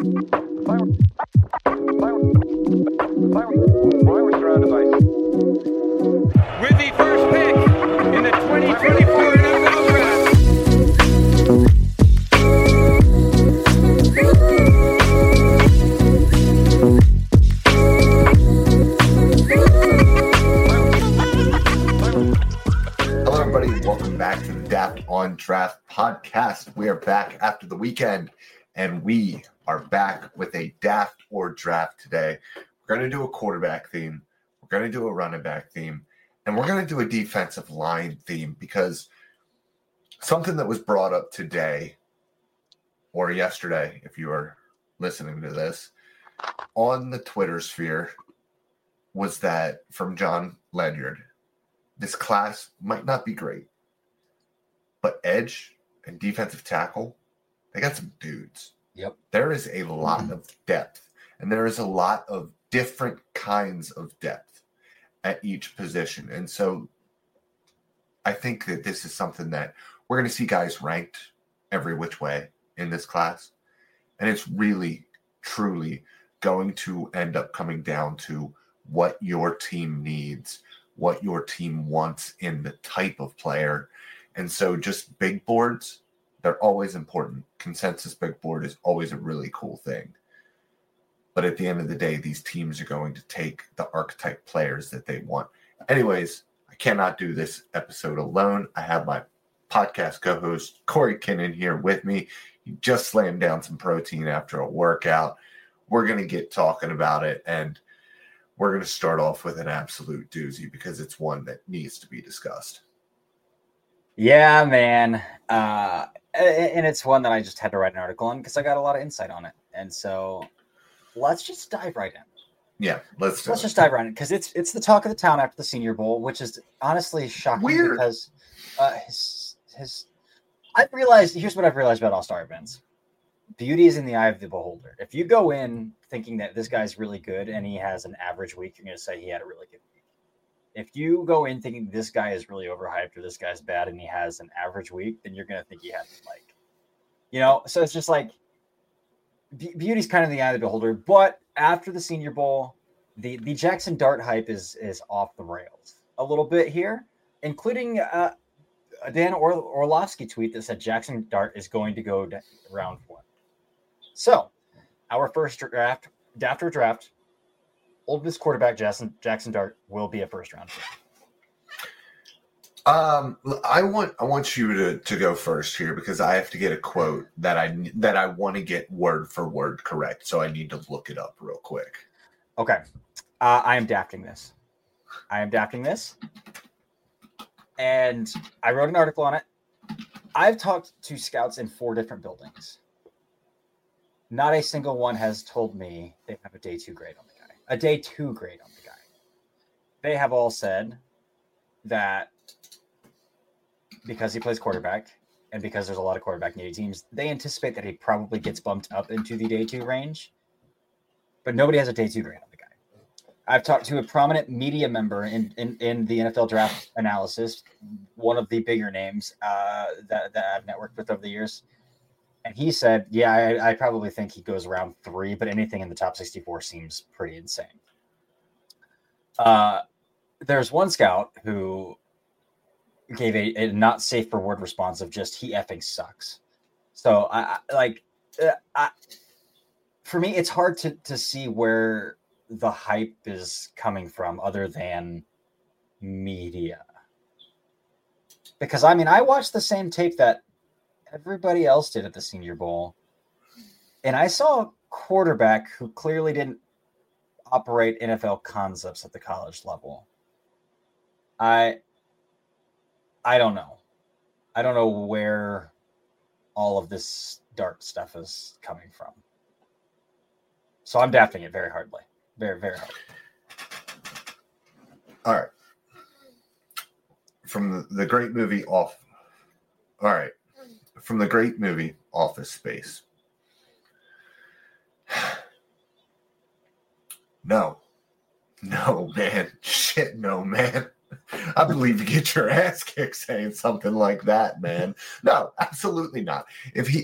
With the first pick in the 2024 NFL Draft. Hello, everybody. Welcome back to the Daft on Draft podcast. We are back after the weekend, and we are back with a Daft or Draft today. We're going to do a quarterback theme. We're going to do a running back theme. And we're going to do a defensive line theme because something that was brought up today or yesterday, if you are listening to this, on the Twitter sphere was that from John Ledyard, this class might not be great, but edge and defensive tackle, they got some dudes. Yep. There is a lot of depth, and there is a lot of different kinds of depth at each position. And so I think that this is something that we're going to see guys ranked every which way in this class. And it's really, truly going to end up coming down to what your team needs, what your team wants in the type of player. And so just big boards, they're always important. Consensus big board is always a really cool thing. But at the end of the day, these teams are going to take the archetype players that they want. Anyways, I cannot do this episode alone. I have my podcast co-host, Corey Kinnan, here with me. He just slammed down some protein after a workout. We're going to get talking about it, and we're going to start off with an absolute doozy because it's one that needs to be discussed. Yeah, man. And it's one that I just had to write an article on because I got a lot of insight on it. And so let's just dive right in. Yeah, let's just dive right in because it's the talk of the town after the Senior Bowl, which is honestly shocking. Weird. Because I've realized, here's what I've realized about all-star events. Beauty is in the eye of the beholder. If you go in thinking that this guy's really good and he has an average week, you're going to say he had a really good week. If you go in thinking this guy is really overhyped or this guy's bad and he has an average week, then you're going to think he had so it's just like beauty's kind of in the eye of the beholder. But after the Senior Bowl, the Jackson Dart hype is off the rails a little bit here, including a Dan Orlovsky tweet that said Jackson Dart is going to go round 1. So our first draft, Ole Miss quarterback Jackson Dart will be a first round pick. I want you to go first here because I have to get a quote that I want to get word for word correct. So I need to look it up real quick. Okay. I am drafting this. And I wrote an article on it. I've talked to scouts in 4 different buildings. Not a single one has told me they have a day 2 grade on the guy. A day 2 grade on the guy. They have all said that because he plays quarterback and because there's a lot of quarterback needy teams, they anticipate that he probably gets bumped up into the day 2 range. But nobody has a day 2 grade on the guy. I've talked to a prominent media member in the NFL draft analysis, one of the bigger names that I've networked with over the years. And he said, yeah, I probably think he goes around 3, but anything in the top 64 seems pretty insane. There's one scout who gave a not safe for word response of just he effing sucks. So for me, it's hard to see where the hype is coming from other than media. Because I watched the same tape that everybody else did at the Senior Bowl. And I saw a quarterback who clearly didn't operate NFL concepts at the college level. I don't know. I don't know where all of this Dart stuff is coming from. So I'm drafting it very hardly. Very, very hard. All right. From the great movie Office Space. No, man. Shit, no, man. I believe you get your ass kicked saying something like that, man. No, absolutely not. If he,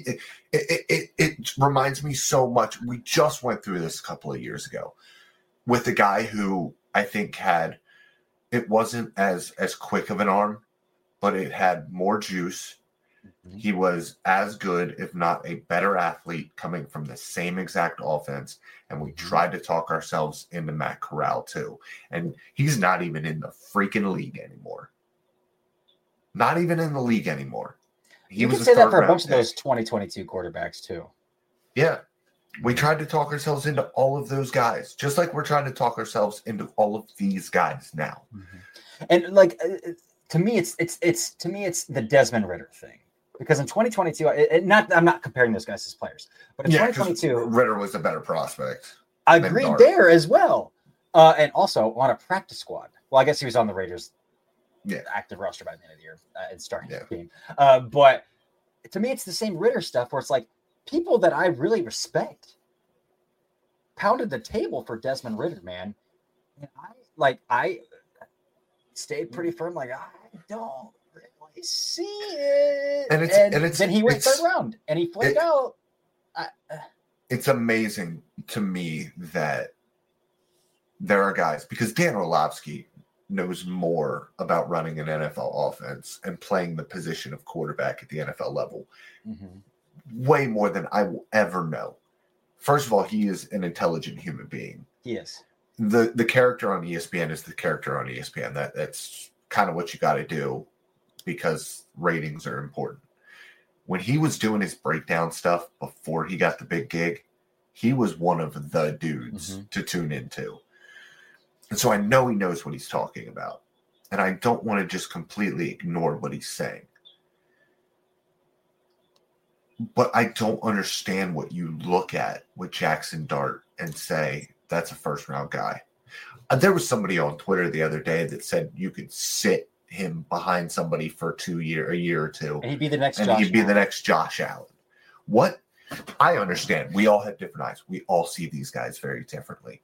it reminds me so much. We just went through this a couple of years ago with a guy who I think had, it wasn't as quick of an arm, but it had more juice. Mm-hmm. He was as good, if not a better athlete, coming from the same exact offense. And we tried to talk ourselves into Matt Corral too. And he's not even in the freaking league anymore. Not even in the league anymore. You can say that for a bunch of those 2022 quarterbacks too. Yeah. We tried to talk ourselves into all of those guys, just like we're trying to talk ourselves into all of these guys now. Mm-hmm. And like, to me, it's the Desmond Ridder thing. Because in 2022, I'm not comparing those guys as players, but in 2022, Ridder was a better prospect. I agree there as well, and also on a practice squad. Well, I guess he was on the Raiders' active roster by the end of the year and starting the game. But to me, it's the same Ridder stuff where it's like people that I really respect pounded the table for Desmond Ridder, man, and I stayed pretty firm. Like I don't see it, and then he went third round and he played out. It's amazing to me that there are guys, because Dan Orlovsky knows more about running an NFL offense and playing the position of quarterback at the NFL level, way more than I will ever know. First of all, he is an intelligent human being. He is. The character on ESPN is the character on ESPN. That's kind of what you got to do, because ratings are important. When he was doing his breakdown stuff before he got the big gig, he was one of the dudes to tune into. And so I know he knows what he's talking about. And I don't want to just completely ignore what he's saying. But I don't understand what you look at with Jackson Dart and say, that's a first-round guy. There was somebody on Twitter the other day that said you could sit him behind somebody for a year or two, and he'd be the next Josh Allen. What? I understand. We all have different eyes. We all see these guys very differently.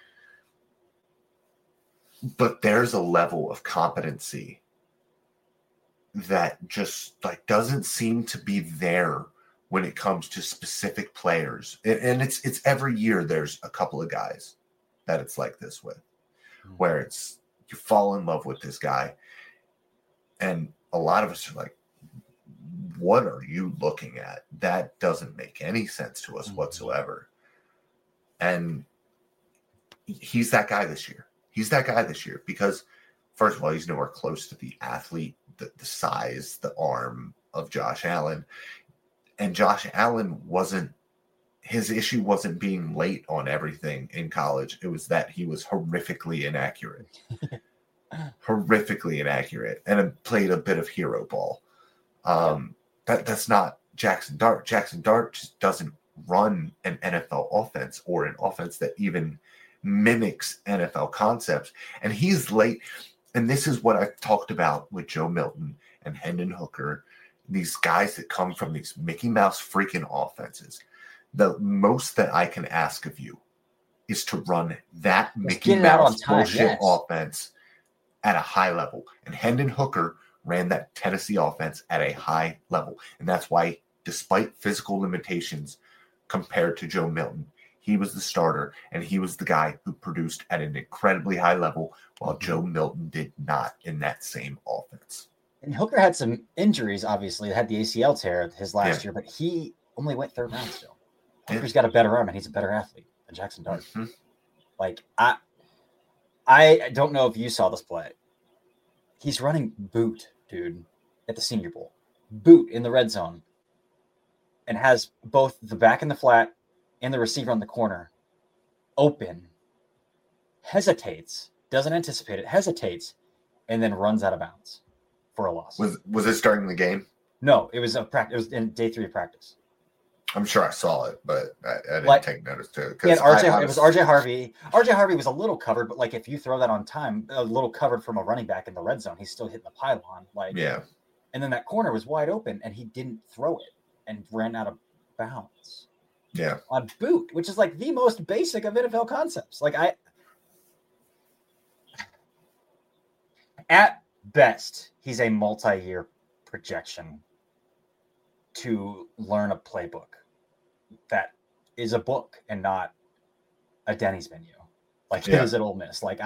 But there's a level of competency that just doesn't seem to be there when it comes to specific players. And it's every year there's a couple of guys that it's like this with, where it's you fall in love with this guy. And a lot of us are like, what are you looking at? That doesn't make any sense to us whatsoever. And he's that guy this year. Because, first of all, he's nowhere close to the athlete, the size, the arm of Josh Allen. And Josh Allen his issue wasn't being late on everything in college. It was that he was horrifically inaccurate. And played a bit of hero ball. That's not Jackson Dart. Jackson Dart just doesn't run an NFL offense, or an offense that even mimics NFL concepts. And he's late. And this is what I've talked about with Joe Milton and Hendon Hooker, these guys that come from these Mickey Mouse freaking offenses. The most that I can ask of you is to run that Mickey Mouse bullshit offense at a high level. And Hendon Hooker ran that Tennessee offense at a high level. And that's why, despite physical limitations compared to Joe Milton, he was the starter, and he was the guy who produced at an incredibly high level, while Joe Milton did not in that same offense. And Hooker had some injuries, obviously. He had the ACL tear his last year, but he only went third round still. Hooker's got a better arm, and he's a better athlete than Jackson Dart. Like, I don't know if you saw this play. He's running boot, dude, at the Senior Bowl. Boot in the red zone. And has both the back in the flat and the receiver on the corner open. Hesitates. Doesn't anticipate it. Hesitates. And then runs out of bounds for a loss. Was this during the game? No, it was a practice. It was in day 3 of practice. I'm sure I saw it, but I didn't take notice to it. Yeah, it was RJ Harvey. RJ Harvey was a little covered, but if you throw that on time, a little covered from a running back in the red zone, he's still hitting the pylon. And then that corner was wide open, and he didn't throw it and ran out of bounds. Yeah. On boot, which is the most basic of NFL concepts. At best, he's a multi-year projection to learn a playbook that is a book and not a Denny's menu, like it is at Ole Miss. Like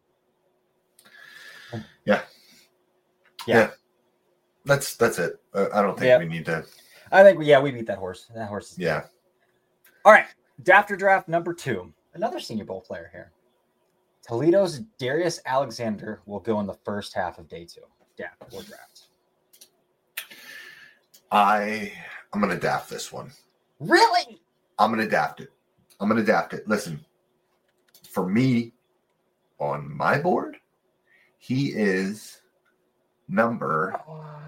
Yeah. That's it. I don't think we need to. I think we beat that horse. That horse is dead. All right. After draft number 2, another Senior Bowl player here. Toledo's Darius Alexander will go in the first half of day 2. Draft. I'm gonna daft this one. Really? I'm gonna daft it. Listen, for me, on my board, he is number.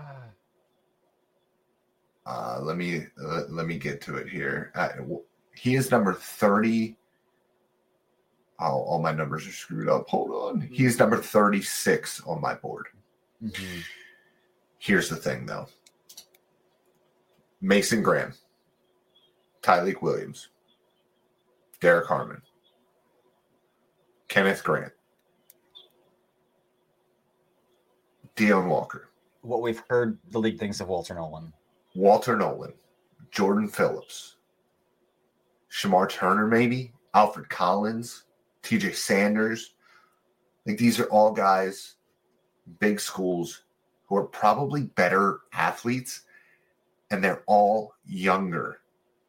Let me get to it here. He is number 30. All my numbers are screwed up. Hold on. He is number 36 on my board. Mm-hmm. Here's the thing, though. Mason Graham, Tyleik Williams, Derek Harmon, Kenneth Grant, Deone Walker. What we've heard the league thinks of Walter Nolan, Jordan Phillips, Shamar Turner, maybe, Alfred Collins, TJ Sanders. Like, these are all guys, big schools, who are probably better athletes, and they're all younger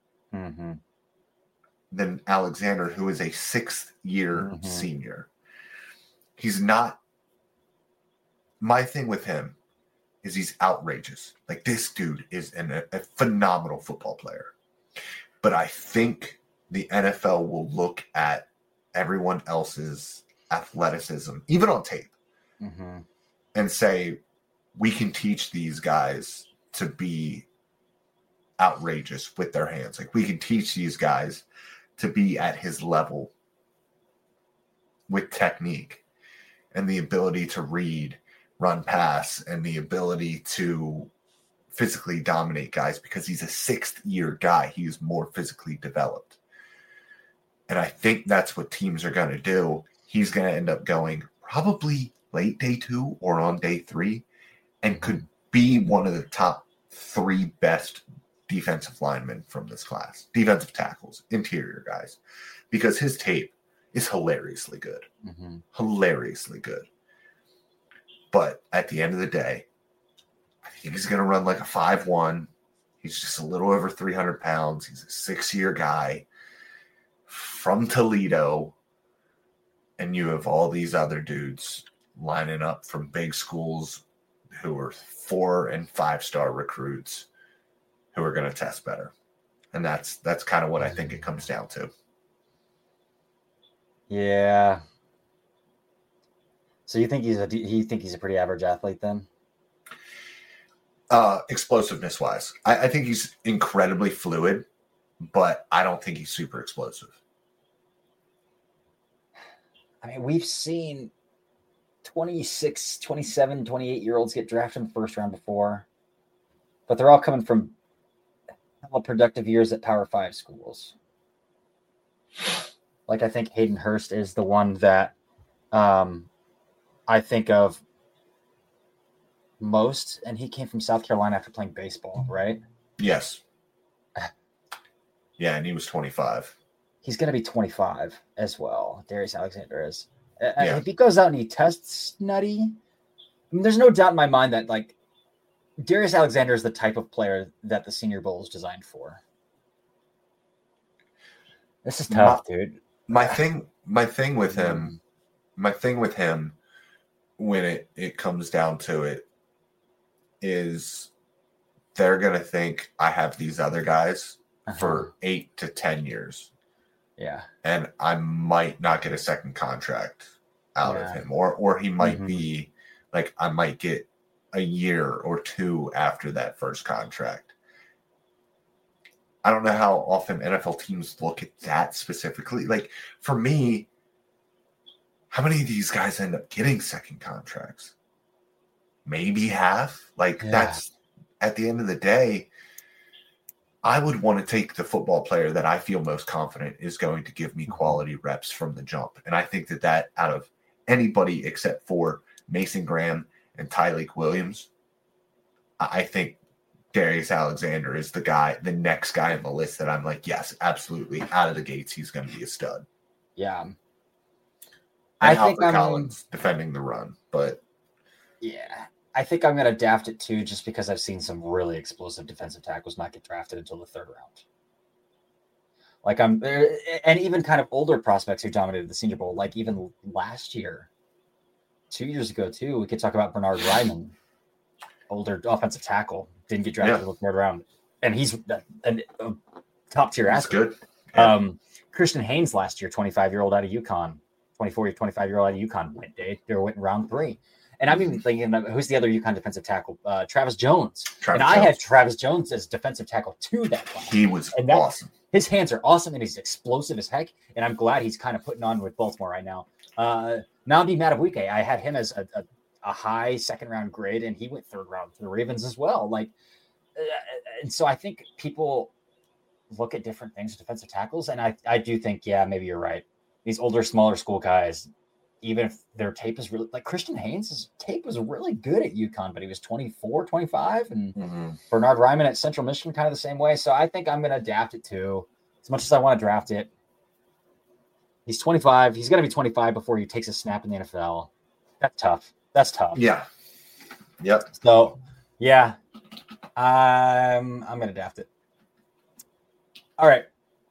than Alexander, who is a 6th-year senior. He's not. My thing with him is he's outrageous. Like, this dude is a phenomenal football player. But I think the NFL will look at everyone else's athleticism, even on tape, and say, we can teach these guys to be outrageous with their hands. Like, we can teach these guys to be at his level with technique and the ability to read, run, pass, and the ability to physically dominate guys, because he's a 6th-year guy. He's more physically developed. And I think that's what teams are going to do. He's going to end up going probably late day 2 or on day 3, and could be one of the top 3 best defensive linemen from this class. Defensive tackles, interior guys. Because his tape is hilariously good. Hilariously good. But at the end of the day, I think he's going to run like a 5'1". He's just a little over 300 pounds. He's a 6-year guy from Toledo. And you have all these other dudes lining up from big schools who are 4- and 5-star recruits who are going to test better. And that's kind of what I think it comes down to. Yeah. So you think he's a pretty average athlete then? Explosiveness wise, I think he's incredibly fluid, but I don't think he's super explosive. I mean, we've seen 26, 27, 28-year-olds get drafted in the first round before, but they're all coming from productive years at Power 5 schools. Like, I think Hayden Hurst is the one that I think of most, and he came from South Carolina after playing baseball, right? Yes. Yeah, and he was 25. He's going to be 25 as well. Darius Alexander is. If he goes out and he tests nutty, I mean, there's no doubt in my mind that, like, Darius Alexander is the type of player that the Senior Bowl is designed for. This is tough, dude. My thing with him, when it comes down to it, is they're going to think I have these other guys for 8 to 10 years. Yeah. And I might not get a second contract out of him, or he might be like, I might get a year or 2 after that first contract. I don't know how often NFL teams look at that specifically. Like, for me, how many of these guys end up getting second contracts? Maybe half. Like, that's, at the end of the day, I would want to take the football player that I feel most confident is going to give me quality reps from the jump. And I think that out of anybody except for Mason Graham and Tyreek Williams, I think Darius Alexander is the next guy on the list that I'm like, yes, absolutely. Out of the gates, he's going to be a stud. Yeah. And I think Albert Collins defending the run, but yeah, I think I'm going to draft it too, just because I've seen some really explosive defensive tackles not get drafted until the third round. Like I'm there, and even kind of older prospects who dominated the Senior Bowl, like even last year, 2 years ago too. We could talk about Bernard Ryman, older offensive tackle, didn't get drafted until the third round, and he's a top tier athlete. Good. Yeah. Christian Haynes last year, 25-year-old out of UConn, 25-year-old out of UConn went in round 3. And I'm even thinking, who's the other UConn defensive tackle? Travis Jones. I had Travis Jones as defensive tackle 2 that class. He was awesome. His hands are awesome, and he's explosive as heck. And I'm glad he's kind of putting on with Baltimore right now. Nnamdi Madubuike, I had him as a high second-round grade, and he went third round to the Ravens as well. And so I think people look at different things with defensive tackles, and I do think, yeah, maybe you're right. These older, smaller school guys, even if their tape is really like Christian Haynes' tape was really good at UConn, but he was 24, 25, and Bernard Ryman at Central Michigan kind of the same way. So I think I'm going to adapt it too, as much as I want to draft it. He's 25. He's going to be 25 before he takes a snap in the NFL. That's tough. Yeah. Yep. So yeah, I'm going to draft it. All right.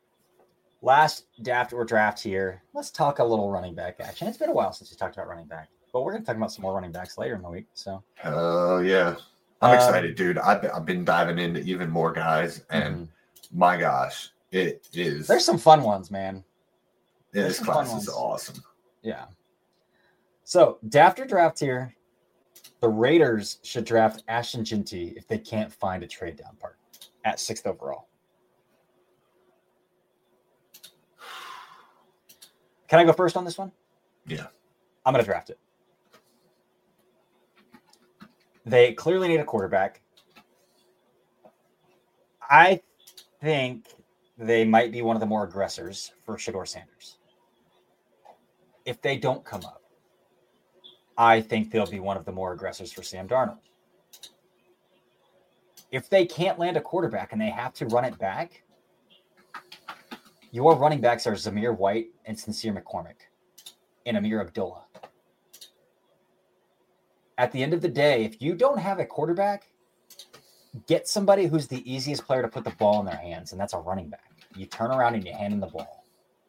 Last draft here. Let's talk a little running back action. It's been a while since we talked about running back, but we're going to talk about some more running backs later in the week. So, yeah, I'm excited, dude. I've been diving into even more guys, and my gosh, it is. There's some fun ones, man. This class is awesome. Yeah. So, after draft here, the Raiders should draft Ashton Jeanty if they can't find a trade down partner at 6th overall. Can I go first on this one? Yeah. I'm going to draft it. They clearly need a quarterback. I think they might be one of the more aggressors for Shedeur Sanders. If they don't come up, I think they'll be one of the more aggressors for Sam Darnold. If they can't land a quarterback and they have to run it back, your running backs are Zamir White and Sincere McCormick and Amir Abdullah. At the end of the day, if you don't have a quarterback, get somebody who's the easiest player to put the ball in their hands, and that's a running back. You turn around and you hand them the ball.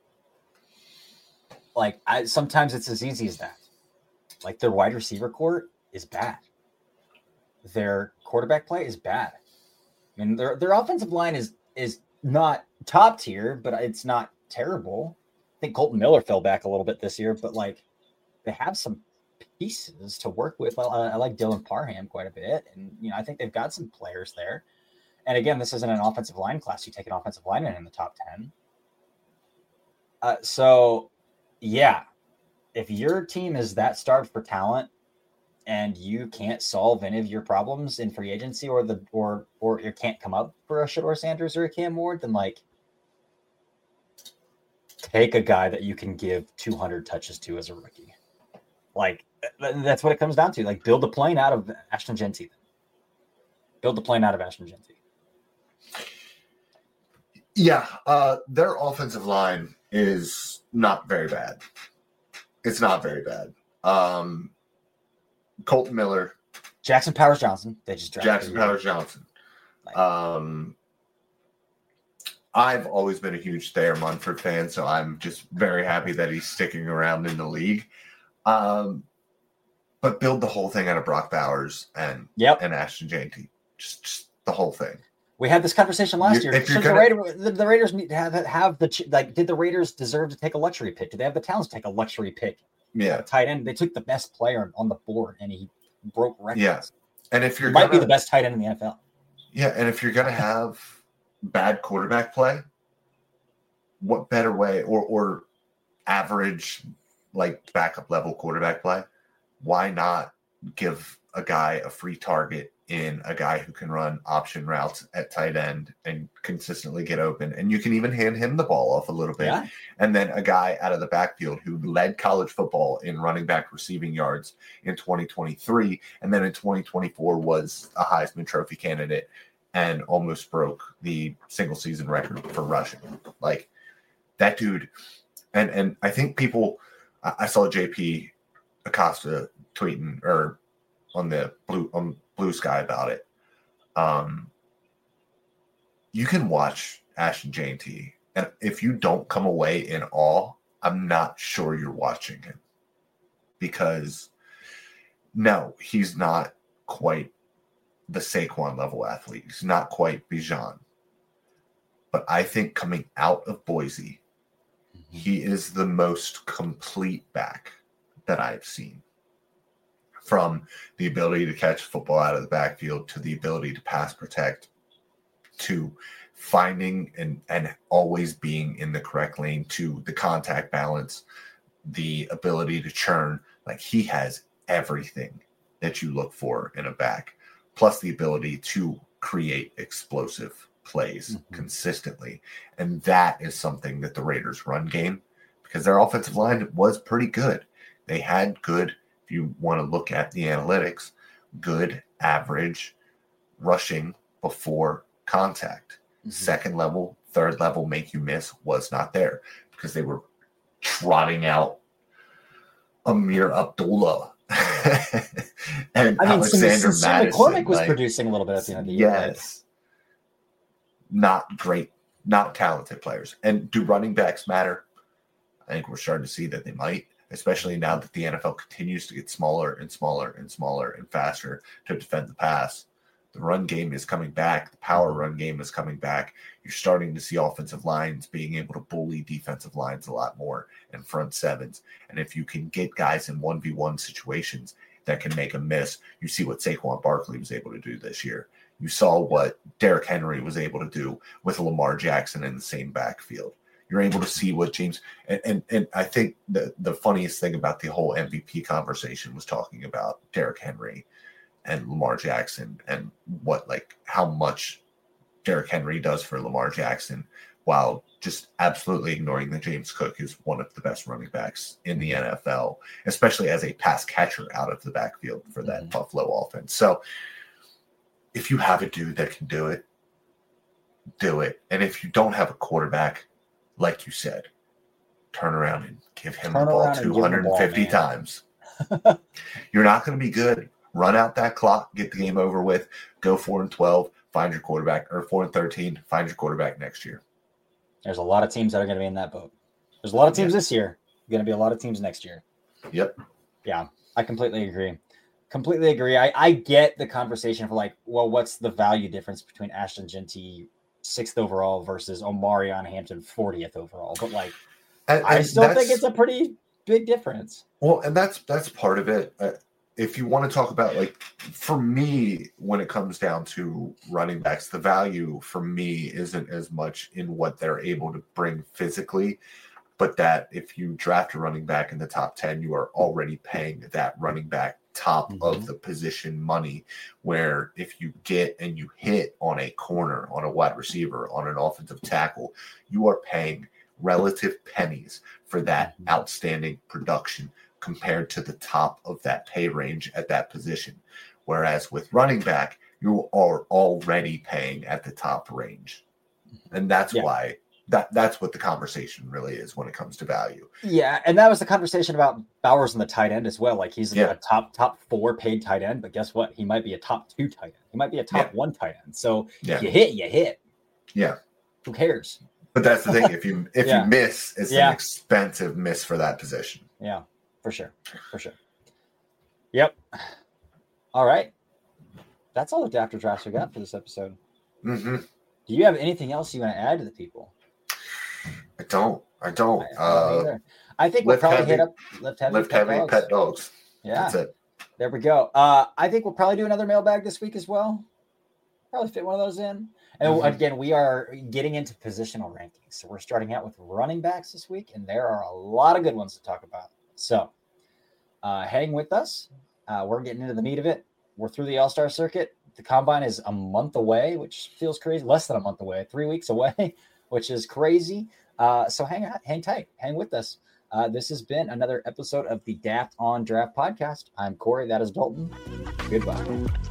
Sometimes it's as easy as that. Like, their wide receiver core is bad. Their quarterback play is bad. I mean, their offensive line is not top tier, but it's not terrible. I think Colton Miller fell back a little bit this year, but they have some pieces to work with. I like Dylan Parham quite a bit, and I think they've got some players there. And again, this isn't an offensive line class. You take an offensive lineman in the top 10. So yeah, if your team is that starved for talent and you can't solve any of your problems in free agency, or you can't come up for a Shedeur Sanders or a Cam Ward, then take a guy that you can give 200 touches to as a rookie. That's what it comes down to. Build the plane out of Ashton Jeanty. Yeah, their offensive line is not very bad. It's not very bad. Colton Miller, Jackson Powers Johnson. They just drafted Jackson Powers Johnson. I've always been a huge Thayer Munford fan, so I'm just very happy that he's sticking around in the league. But build the whole thing out of Brock Bowers and Ashton Jeanty. Just the whole thing. We had this conversation last year. The Raiders need to have did the Raiders deserve to take a luxury pick? Do they have the talents to take a luxury pick? Yeah. Tight end. They took the best player on the board, and he broke records. Yeah. And if you're might be the best tight end in the NFL. Yeah, and if you're gonna have bad quarterback play, what better way or average backup level quarterback play? Why not give a guy a free target in a guy who can run option routes at tight end and consistently get open. And you can even hand him the ball off a little bit. Yeah. And then a guy out of the backfield who led college football in running back receiving yards in 2023. And then in 2024 was a Heisman Trophy candidate and almost broke the single season record for rushing. Like that dude. And I think I saw JP Acosta tweeting or on the Blue Sky about it. You can watch Ashton J&T, and if you don't come away in awe, I'm not sure you're watching him, because no, he's not quite the Saquon level athlete. He's not quite Bijan, but I think coming out of Boise, he is the most complete back that I've seen. From the ability to catch football out of the backfield, to the ability to pass protect, to finding and always being in the correct lane, to the contact balance, the ability to churn. Like, he has everything that you look for in a back, plus the ability to create explosive plays consistently. And that is something that the Raiders' run game, because their offensive line was pretty good. They had good, if you want to look at the analytics, good average rushing before contact. Second level, third level make you miss was not there, because they were trotting out Amir Abdullah and Alexander Madison. McCormick was producing a little bit at the end of the year. Yes. Not great, not talented players. And do running backs matter? I think we're starting to see that they might, especially now that the NFL continues to get smaller and smaller and smaller and faster to defend the pass. The run game is coming back. The power run game is coming back. You're starting to see offensive lines being able to bully defensive lines a lot more and front sevens. And if you can get guys in 1v1 situations that can make a miss, you see what Saquon Barkley was able to do this year. You saw what Derrick Henry was able to do with Lamar Jackson in the same backfield. You're able to see what James and I think the funniest thing about the whole MVP conversation was talking about Derrick Henry and Lamar Jackson and how much Derrick Henry does for Lamar Jackson, while just absolutely ignoring that James Cook is one of the best running backs in the NFL, especially as a pass catcher out of the backfield for that Buffalo offense. So if you have a dude that can do it, do it. And if you don't have a quarterback, like you said, turn around and give him the ball 250 times. You're not going to be good. Run out that clock, get the game over with, go 4-12, find your quarterback, or 4-13, find your quarterback next year. There's a lot of teams that are going to be in that boat. There's a lot of teams this year. Going to be a lot of teams next year. Yep. Yeah, I completely agree. I get the conversation for what's the value difference between Ashton J&T 6th overall versus Omarion Hampton 40th overall? But I still think it's a pretty big difference. Well, and that's part of it. If you want to talk about, for me, when it comes down to running backs, the value for me isn't as much in what they're able to bring physically, but that if you draft a running back in the top 10, you are already paying that running back top of the position money, where if you get and you hit on a corner, on a wide receiver, on an offensive tackle, you are paying relative pennies for that outstanding production compared to the top of that pay range at that position. Whereas with running back, you are already paying at the top range. And that's why that's what the conversation really is when it comes to value. Yeah, and that was the conversation about Bowers and the tight end as well. He's a top 4 paid tight end, but guess what? He might be a top 2 tight end. He might be a top 1 tight end. So if you hit. Yeah. Who cares? But that's the thing. If you miss, it's an expensive miss for that position. Yeah. For sure. Yep. All right. That's all the after drafts we got for this episode. Mm-hmm. Do you have anything else you want to add to the people? I don't. I think we'll probably hit up lift heavy pet dogs. Yeah. That's it. There we go. I think we'll probably do another mailbag this week as well. Probably fit one of those in. And again, we are getting into positional rankings. So we're starting out with running backs this week, and there are a lot of good ones to talk about. So hang with us. We're getting into the meat of it. We're through the All-Star circuit. The combine is a month away, which feels crazy. Less than a month away, 3 weeks away, which is crazy. So hang tight, hang with us. This has been another episode of the Daft on Draft podcast. I'm Corey. That is Dalton. Goodbye.